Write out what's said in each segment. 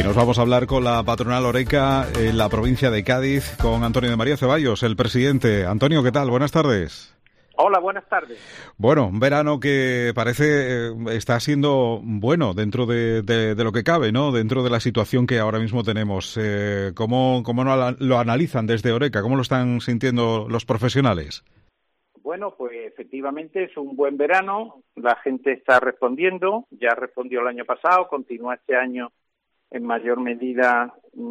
Y nos vamos a hablar con la patronal Horeca en la provincia de Cádiz, con Antonio de María Ceballos, el presidente. Antonio, ¿qué tal? Buenas tardes. Hola, buenas tardes. Bueno, un verano que parece está siendo bueno dentro de lo que cabe, ¿no? Dentro de la situación que ahora mismo tenemos. ¿Cómo lo analizan desde Horeca? ¿Cómo lo están sintiendo los profesionales? Bueno, pues efectivamente es un buen verano. La gente está respondiendo. Ya respondió el año pasado, continúa este año en mayor medida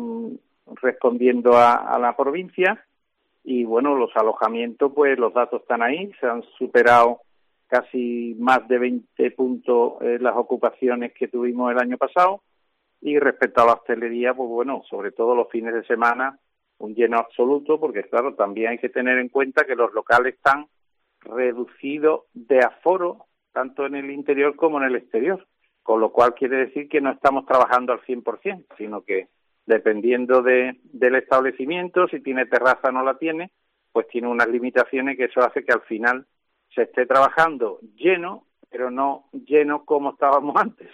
respondiendo a la provincia. Y bueno, los alojamientos, pues los datos están ahí, se han superado casi más de 20 puntos las ocupaciones que tuvimos el año pasado. Y respecto a la hostelería, pues bueno, sobre todo los fines de semana, un lleno absoluto, porque claro, también hay que tener en cuenta que los locales están reducidos de aforo, tanto en el interior como en el exterior, con lo cual quiere decir que no estamos trabajando al 100%, sino que dependiendo del establecimiento, si tiene terraza o no la tiene, pues tiene unas limitaciones que eso hace que al final se esté trabajando lleno, pero no lleno como estábamos antes,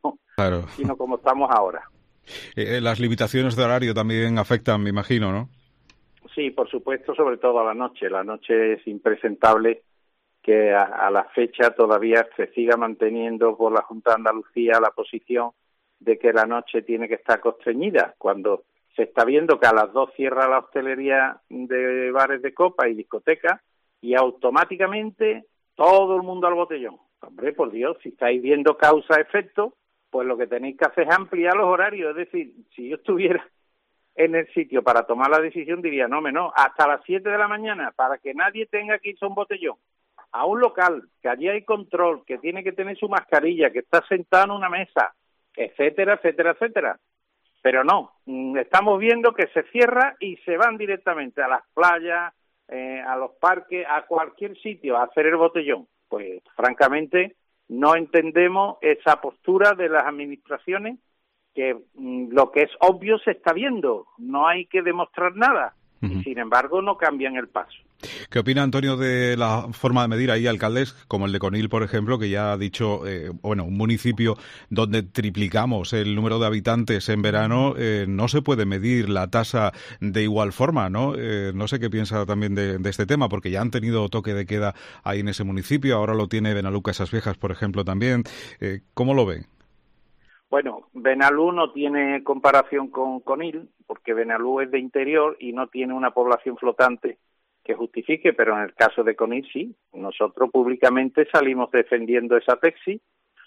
sino como estamos ahora. Las limitaciones de horario también afectan, me imagino, ¿no? Sí, por supuesto, sobre todo a la noche. La noche es impresentable que a la fecha todavía se siga manteniendo por la Junta de Andalucía la posición de que la noche tiene que estar constreñida, cuando se está viendo que a las 2 cierra la hostelería de bares de copa y discotecas y automáticamente todo el mundo al botellón. Hombre, por Dios, si estáis viendo causa-efecto, pues lo que tenéis que hacer es ampliar los horarios. Es decir, si yo estuviera en el sitio para tomar la decisión, diría, no, hasta las 7 de la mañana, para que nadie tenga que irse a un botellón, a un local, que allí hay control, que tiene que tener su mascarilla, que está sentado en una mesa, etcétera, etcétera, etcétera. Pero no, estamos viendo que se cierra y se van directamente a las playas, a los parques, a cualquier sitio a hacer el botellón. Pues francamente no entendemos esa postura de las administraciones, que lo que es obvio se está viendo, no hay que demostrar nada, y sin embargo no cambian el paso. ¿Qué opina Antonio de la forma de medir? Hay alcaldes como el de Conil, por ejemplo, que ya ha dicho, un municipio donde triplicamos el número de habitantes en verano, no se puede medir la tasa de igual forma, ¿no? No sé qué piensa también de este tema, porque ya han tenido toque de queda ahí en ese municipio, ahora lo tiene Benalúcar Esas Viejas, por ejemplo, también. ¿Cómo lo ven? Bueno, Benalú no tiene comparación con Conil, porque Benalú es de interior y no tiene una población flotante que justifique, pero en el caso de Conil sí. Nosotros públicamente salimos defendiendo esa tesis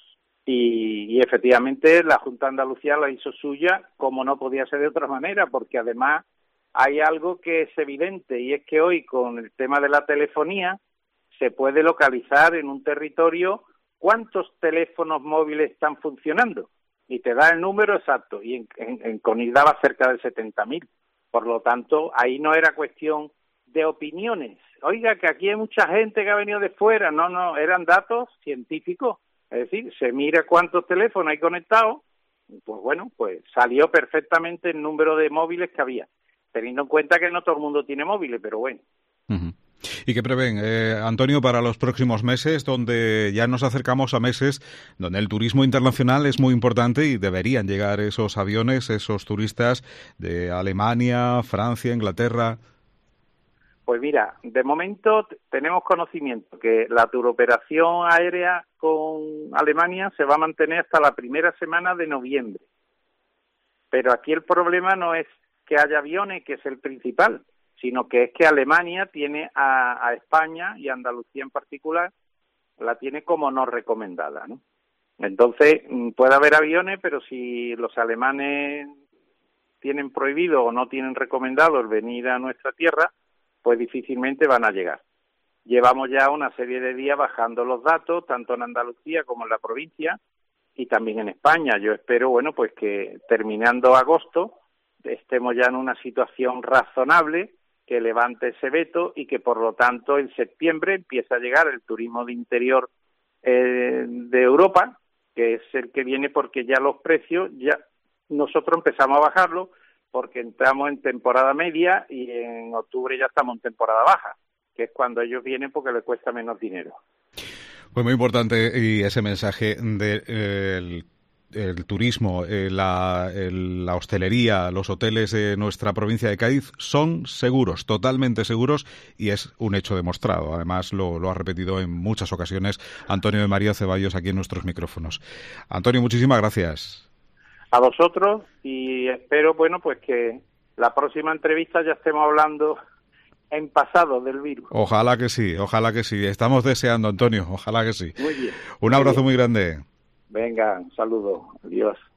y efectivamente la Junta de Andalucía la hizo suya, como no podía ser de otra manera, porque además hay algo que es evidente, y es que hoy con el tema de la telefonía se puede localizar en un territorio cuántos teléfonos móviles están funcionando y te da el número exacto, y en Conil daba cerca de 70.000. Por lo tanto, ahí no era cuestión de opiniones. Oiga, que aquí hay mucha gente que ha venido de fuera. No, eran datos científicos. Es decir, se mira cuántos teléfonos hay conectados, pues bueno, pues salió perfectamente el número de móviles que había, teniendo en cuenta que no todo el mundo tiene móviles, pero bueno. Uh-huh. ¿Y qué prevén, Antonio, para los próximos meses, donde ya nos acercamos a meses donde el turismo internacional es muy importante y deberían llegar esos aviones, esos turistas de Alemania, Francia, Inglaterra? Pues mira, de momento tenemos conocimiento que la turoperación aérea con Alemania se va a mantener hasta la primera semana de noviembre. Pero aquí el problema no es que haya aviones, que es el principal, sino que es que Alemania tiene a España y a Andalucía en particular, la tiene como no recomendada, ¿no? Entonces, puede haber aviones, pero si los alemanes tienen prohibido o no tienen recomendado el venir a nuestra tierra, pues difícilmente van a llegar. Llevamos ya una serie de días bajando los datos, tanto en Andalucía como en la provincia, y también en España. Yo espero, bueno, pues que terminando agosto estemos ya en una situación razonable, que levante ese veto y que por lo tanto en septiembre empiece a llegar el turismo de interior de Europa, que es el que viene porque ya los precios, ya nosotros empezamos a bajarlos, porque entramos en temporada media y en octubre ya estamos en temporada baja, que es cuando ellos vienen porque les cuesta menos dinero. Pues muy importante y ese mensaje del el turismo, la hostelería, los hoteles de nuestra provincia de Cádiz son seguros, totalmente seguros, y es un hecho demostrado. Además, lo ha repetido en muchas ocasiones Antonio de María Ceballos aquí en nuestros micrófonos. Antonio, muchísimas gracias. A vosotros, y espero, bueno, pues que la próxima entrevista ya estemos hablando en pasado del virus. Ojalá que sí, ojalá que sí. Estamos deseando, Antonio, ojalá que sí. Muy bien. Un abrazo muy grande. Venga, un saludo. Adiós.